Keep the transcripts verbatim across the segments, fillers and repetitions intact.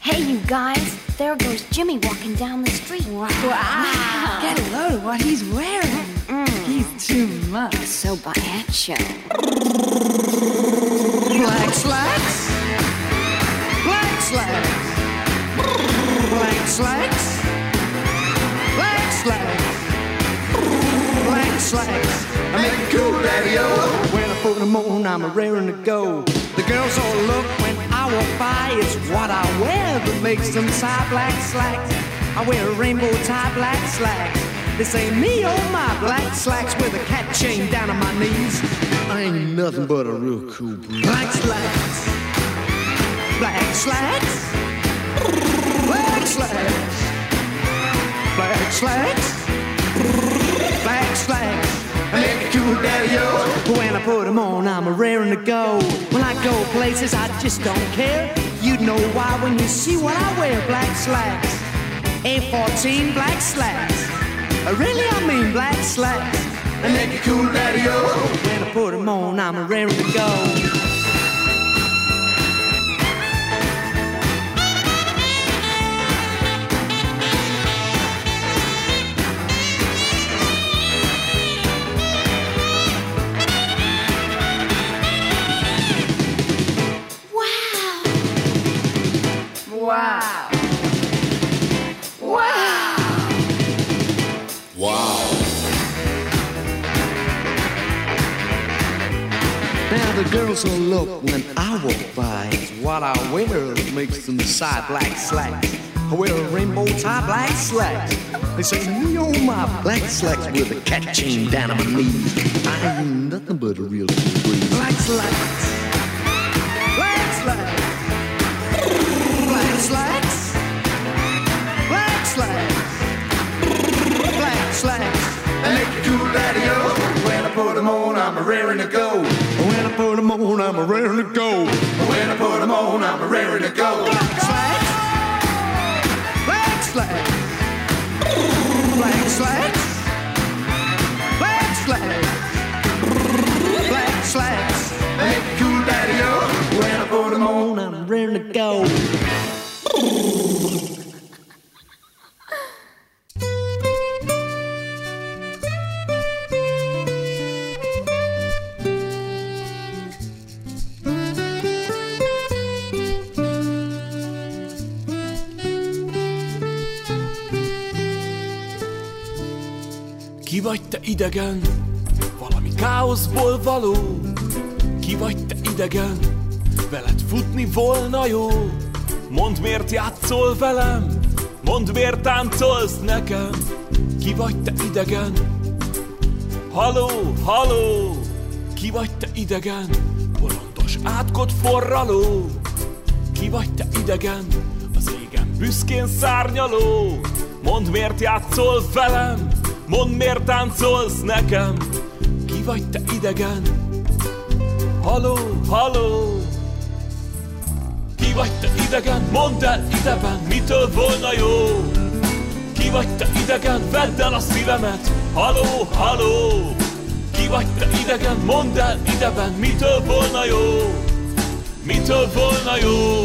Hey, you guys, there goes Jimmy walking down the street. Wow. wow. Get a load of what he's wearing. Mm. He's too much. So macho. Black slacks. Black slacks. Black slacks. Black slacks. Black slacks. I make it cool, daddy-o. When I put them on, I'm a raring to go. The girls all look when I walk by. It's what I wear that makes them tie black slacks. I wear a rainbow tie black slacks. They say me, oh my, black slacks with a cat chain down on my knees. I ain't nothing but a real cool breeze. Black slacks. Black slacks. Black slacks. Black slacks. Black slacks. I make it cool, daddy-o. When I put them on, I'm a raring to go. When I go places, I just don't care. You'd know why when you see what I wear. Black slacks. A fourteen black slacks. Really, I mean black slacks. I make it cool, daddy-o. When I put them on, I'm a raring to go. Wow. Wow. Wow. Now the girls will look when I walk by. It's what I wear that makes them decide black slacks. I wear a rainbow tie black slacks. They say me oh my, black slacks with a cat chain down on my knees. I ain't nothing but a real cool breeze. Black slacks. Black slacks. Black slacks. Black slacks. Black slacks. I make it cool, daddy-o. When I put them on, I'm a raring to go. When I put them on, I'm a raring to go. When I put them on, I'm a raring to go. Black slacks. Black slacks. Black slacks. Black slacks. Black slacks. I make it cool, daddy-o. When I put them on, I'm raring to go. Ki vagy te idegen, valami káoszból való? Ki vagy te idegen, veled futni volna jó? Mondd, miért játszol velem, mondd, miért táncolsz nekem. Ki vagy te idegen, haló, haló? Ki vagy te idegen, bolondos átkot forraló? Ki vagy te idegen, az égen büszkén szárnyaló? Mondd, miért játszol velem, mondd, miért táncolsz nekem. Ki vagy te idegen, haló, haló? Ki vagy te idegen, mondd el ideben, mitől volna jó? Ki vagy te idegen, vedd el a szívemet, haló, haló? Ki vagy te idegen, mondd el ideben, mitől volna jó? Mitől volna jó?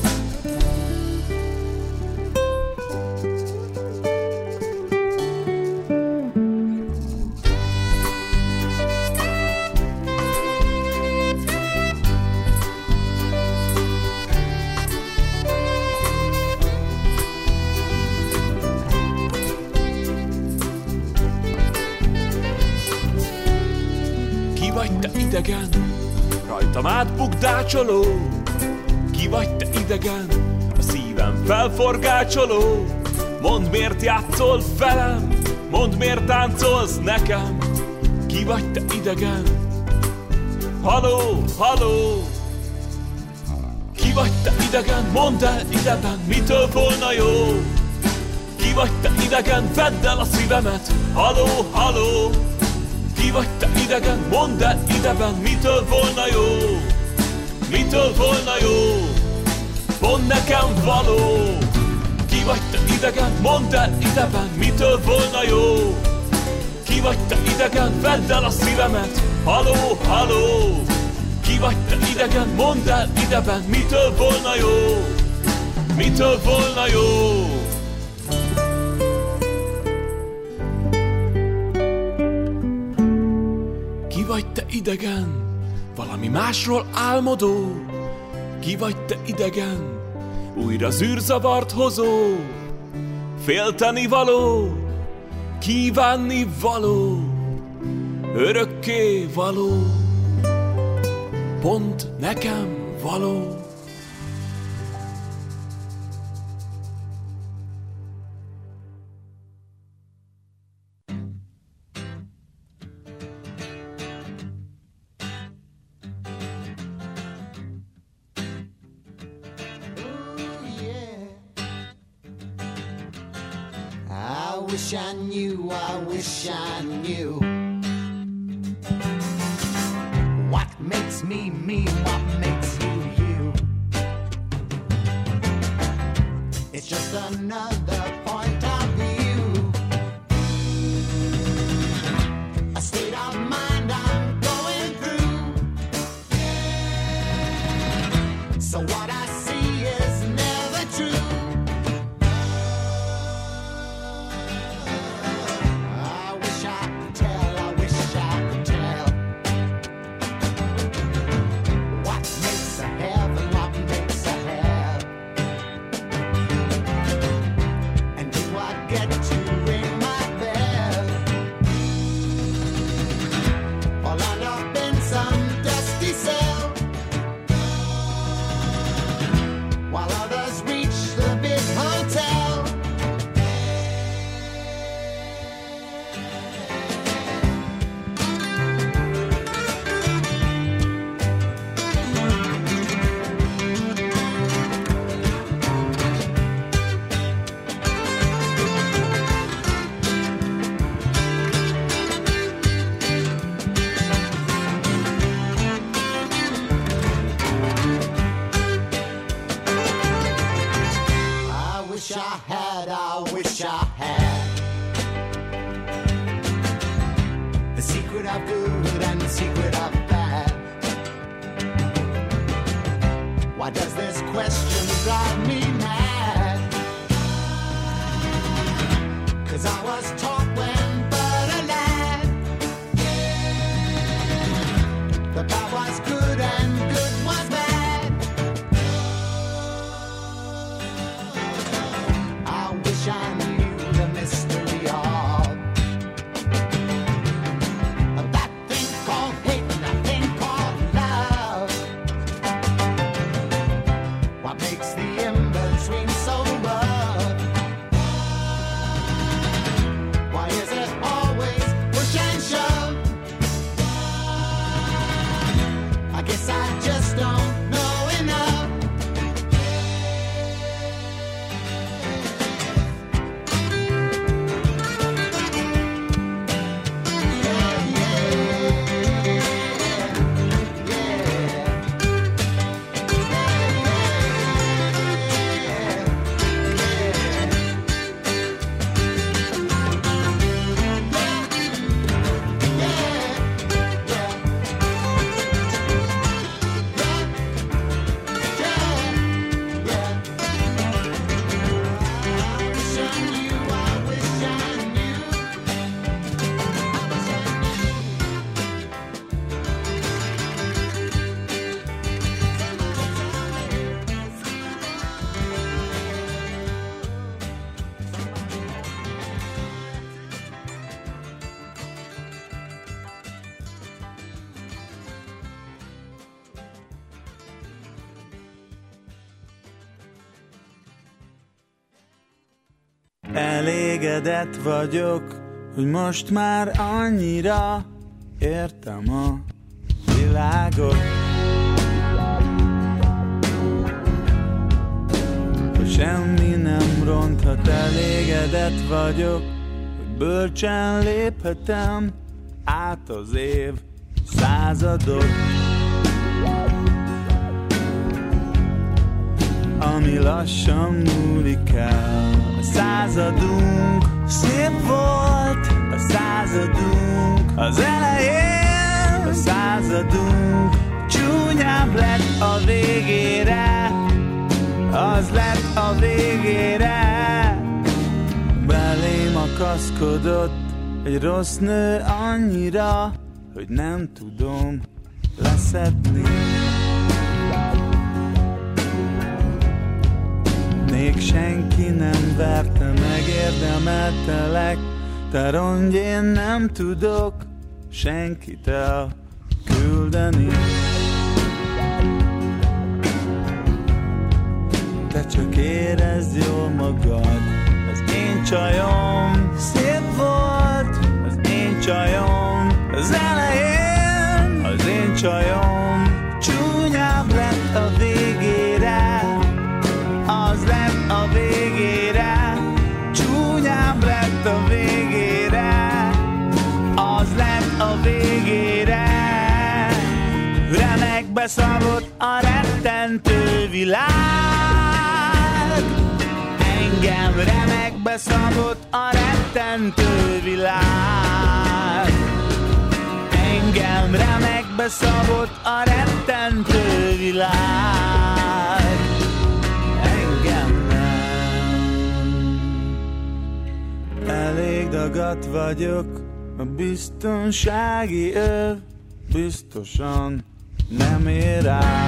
Idegen, rajtam átbukdácsoló. Ki vagy te idegen, a szívem felforgácsoló. Mondd, miért játszol velem, mondd, miért táncolsz nekem. Ki vagy te idegen, haló, haló? Ki vagy te idegen, mondd el ideben, mitől volna jó? Ki vagy te idegen, vedd el a szívemet, haló, haló? Ki vagy te idegen, mondd el ideben, mitől volna jó? Mitől volna jó? Pont nekem való. Ki vagy te idegen, mondd el ideben, mitől volna jó? Ki vagy te idegen, vedd el a szívemet, haló, haló? Ki vagy te idegen, mondd el ideben, mitől volna jó? mitől volna jó? Ki vagy te idegen, valami másról álmodó? Ki vagy te idegen, újra zűrzavart hozó? Félteni való, kívánni való, örökké való, pont nekem való. I wish I knew, I wish I knew what makes me me, what makes you you. It's just another point of view, a state of mind I'm going through. So what I see is never true. Elégedett vagyok, hogy most már annyira értem a világot, hogy semmi nem ronthat. Elégedett vagyok, hogy bölcsen léphetem át az év századot, ami lassan múlik el. A századunk szép volt, a századunk az elején, a századunk csúnyább lett a végére, az lett a végére. Belém akaszkodott egy rossz nő annyira, hogy nem tudom leszedni. Még senki nem verte, megérdemeltelek, te rongy, én nem tudok senkit elküldeni. Te csak érezd jól magad, az én csajom szép volt, az én csajom az elején, az én csajom csúnyább lett a végére, az lett a végére, csúnyább lett a végére, az lett a végére. Remekbe szabott a rettentő világ, engem remekbe szabott a rettentő világ, engem remekbe szabott a rettentő világ, engem nem. Elég dagadt vagyok, a biztonsági öv biztosan nem ér át.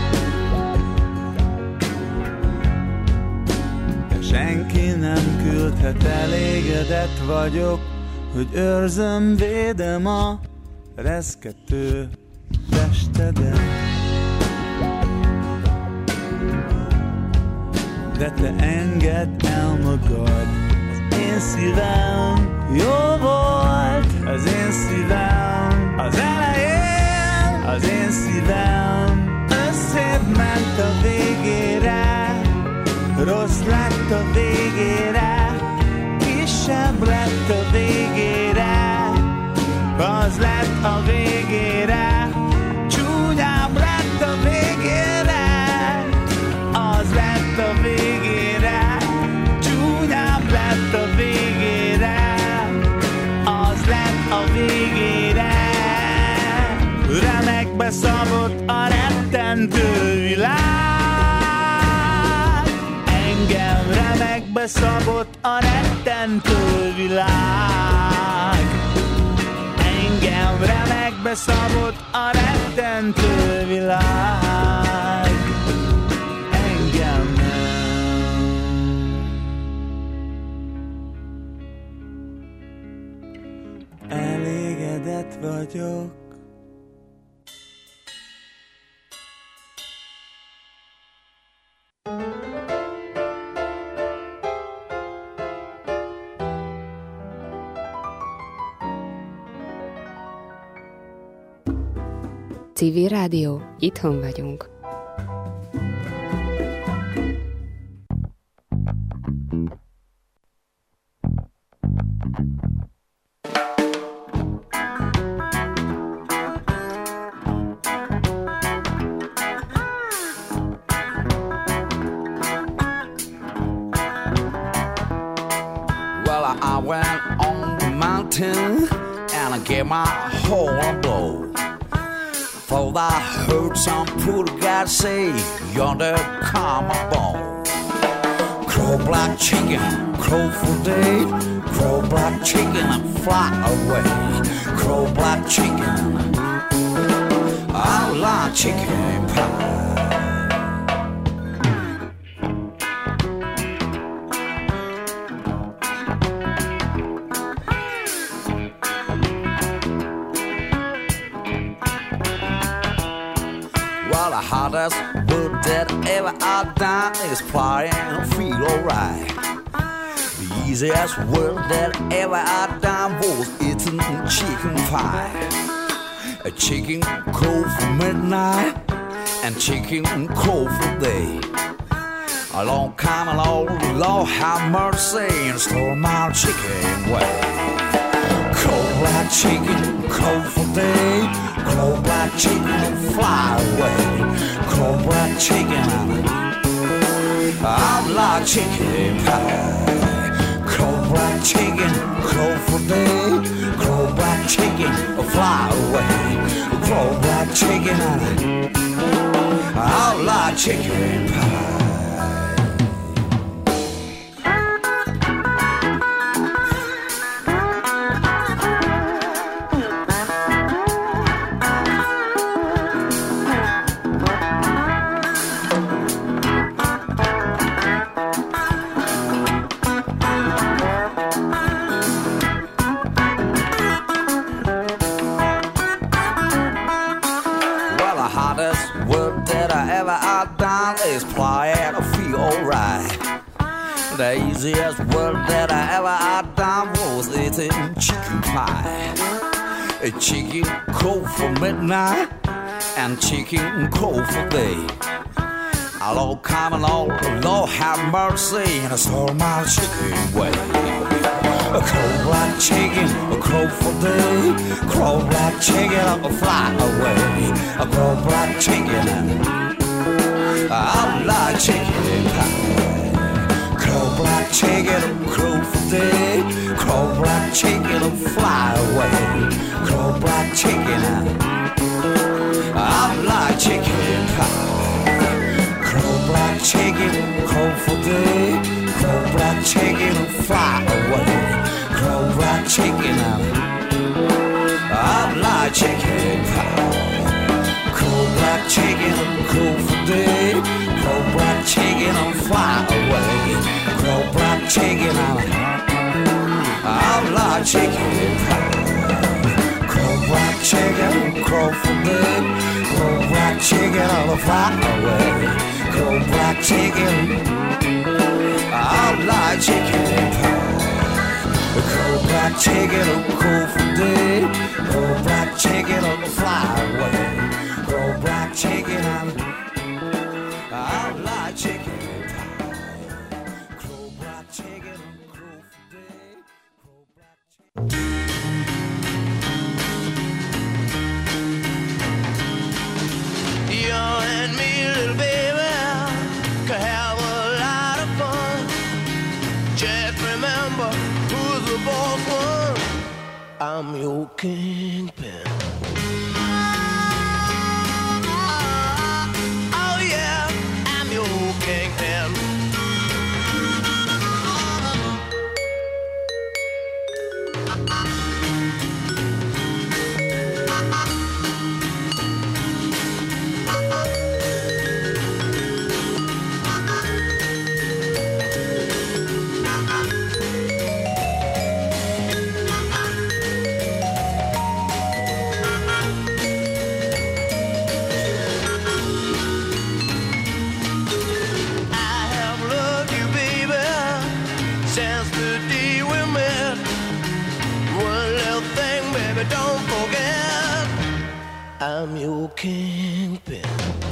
Senki nem küldhet, elégedett vagyok, hogy őrzöm, védem a reszkető testedet. De te engedd el magad, az én szívem jó volt, az én szívem az elején, az én szívem összébb ment a végére, rossz lett a végére, kisebb lett a végére, az lett a végére, csúnyább lett a végére, az lett a végére, csúnyább lett a végére, az lett a végére. Remekbe szabott a rettentő világ, engem remekbe szabott a rettentő világ, engem remekbe szabott a rettentő világ, engem nem. Elégedett vagyok, Civil Rádió, itthon vagyunk. Well, I went on the mountain and I gave my whole a blow. For I heard some poor guy say, yonder come a bone. Crow black chicken, crow for day, crow black chicken and fly away. Crow black chicken, I like chicken pie. The hottest word that ever I've done is fly and feel alright. The easiest word that ever I've done was eating chicken pie. A chicken crow for midnight and chicken crow for day. Along come along, Lord have mercy and stole my chicken away. Crow black chicken, crow for day. Crow black chicken, fly away. Crow black chicken, I like chicken pie. Crow black chicken, crow for day. Crow black chicken, fly away. Crow black chicken, I like chicken pie. is playing, I feel alright. The easiest work that I ever had done was eating chicken pie. A chicken cold for midnight and chicken cold for day. Lord, come along, Lord have mercy, and I stole my chicken away. A cold black chicken, a crow for day. Crow black chicken, I'll fly away. A crow black chicken, I like chicken pie. Crow black chicken, crow for day. Crow black chicken, I'll fly away. Crow black chicken, I like chicken pie. Crow black chicken, crow for day. Crow black chicken, I'll fly away. Crow black chicken, I like chicken pie. Crow black chicken, crow for day. Crow black chicken, I'll fly away. Crow black chicken, I like chicken pie. Crow black chicken, crow for day. Crow black chicken, I'll fly away. Crow black chicken, I like chicken pie. Crow black chicken, oh, crow for day. Crow black chicken, oh, fly away. Crow black chicken, I like chicken pie. Crow black chicken, oh, crow for day. Crow black chicken. You and me, little baby, could have a lot of fun. Just remember who's the boss one. I'm your kingpin. Oh yeah, I'm your kingpin. I'm your kingpin.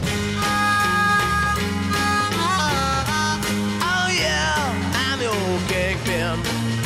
Oh yeah, I'm your kingpin.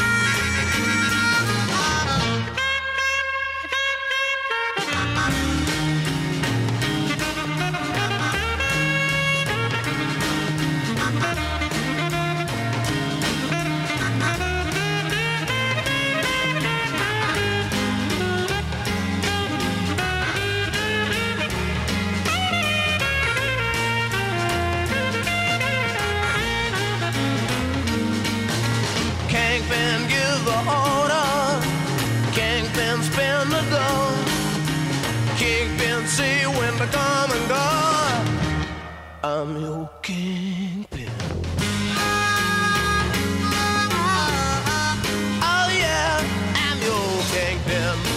Kingpin gives the order. Kingpin spin the dough. Kingpin see when to come and go. I'm your kingpin. Oh yeah, I'm your kingpin.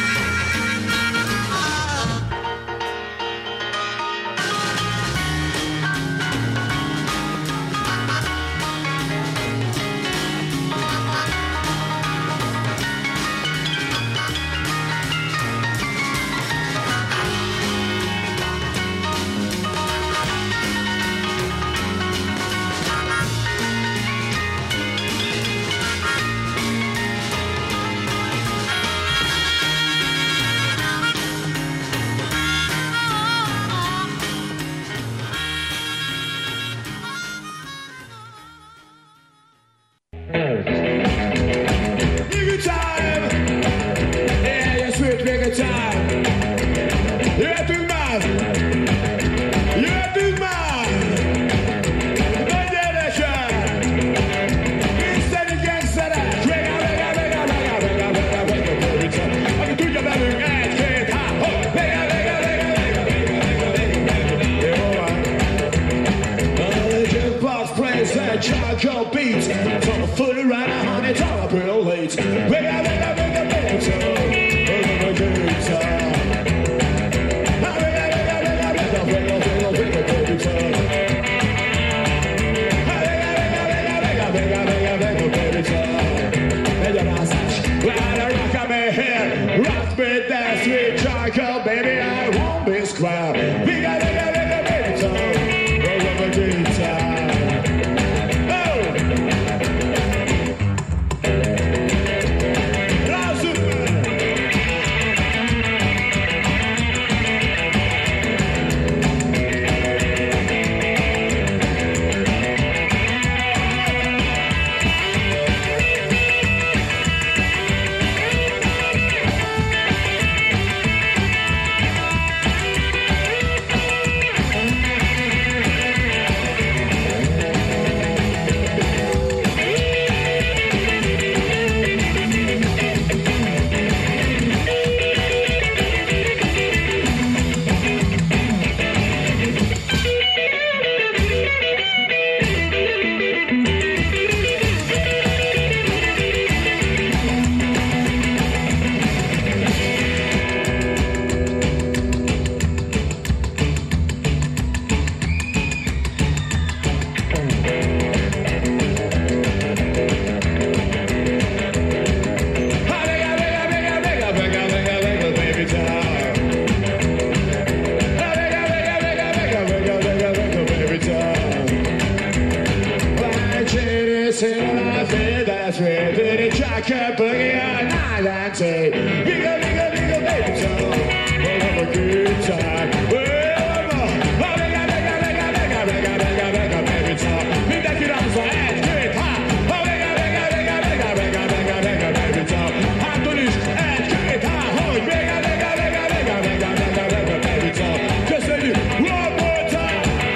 Charge your beats, from a footy right on it's all up real late. We got to make a better, we're gonna do it. singing I feel that's way to the track and boogie all night and say, Bigga, bigga, bigga, baby, so we'll have a good time. Well, oh, bigga, bigga, bigga, bigga, bigga, bigga, bigga, baby, so mindenki rámszol egy, két, hát, oh, bigga, bigga, bigga, bigga, bigga, bigga, bigga, baby, so hátul is egy, két, hát, hogy bigga, bigga, bigga, bigga, bigga, bigga, bigga, baby, so köszönjük, one more time!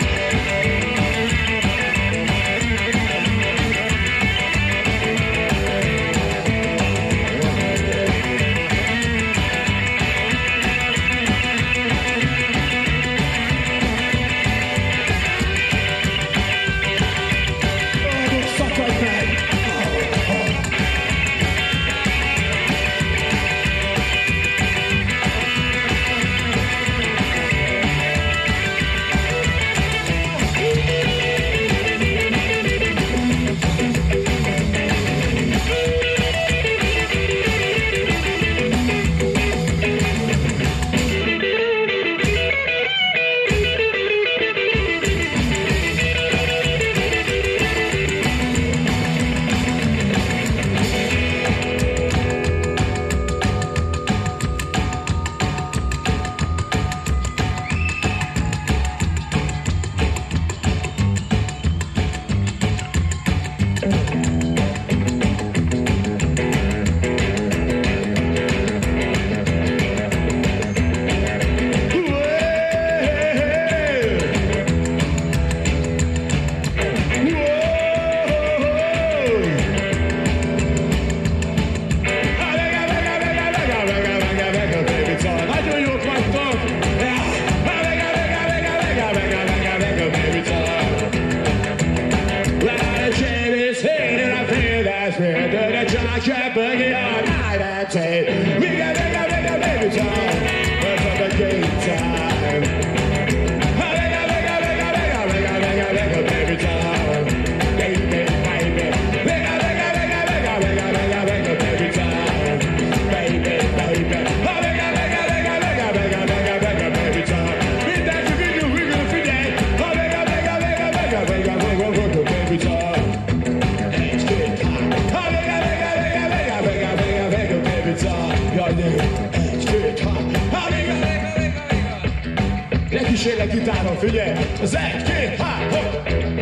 Lekísérlek gitáron, figyelj! Az egy, két, há, hopp!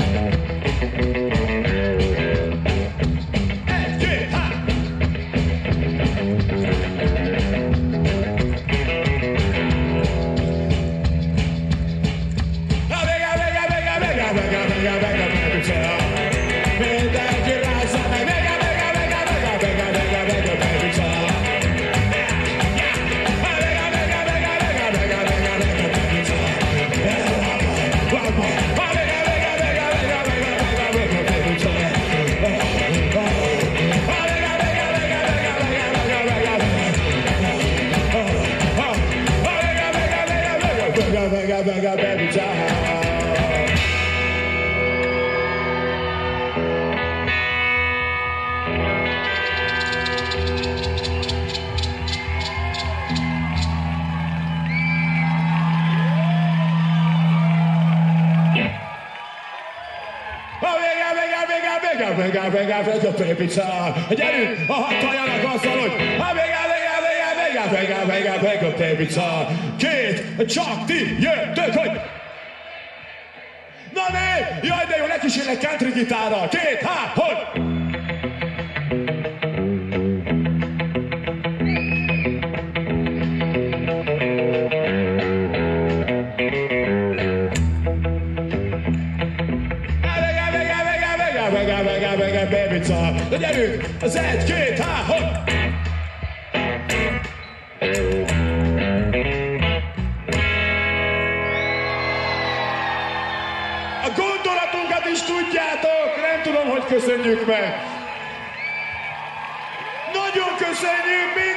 Egy, két, há! Na, vega, vega, vega, vega, vega, vega, vega, vega, mindenki rázza meg, vega, vega, vega, vega, vega, vega, vega, vega, Vega, vega, baby, time. Vega, vega, vega, vega, baby, time. Gyerünk, a hataljanak azzal, hogy ha vega, vega, vega, vega, vega, vega, baby, time. Két, csak ti jöttök, hogy... Na né, jaj, de jó, lekísérlek country gitárral. Két, há, hogy... Vega, vega, vega, baby, time. Na gyerünk, az egy, két, há, hogy... A gondolatunkat is tudjátok, nem tudom, hogy köszönjük meg. Nagyon köszönjük, mi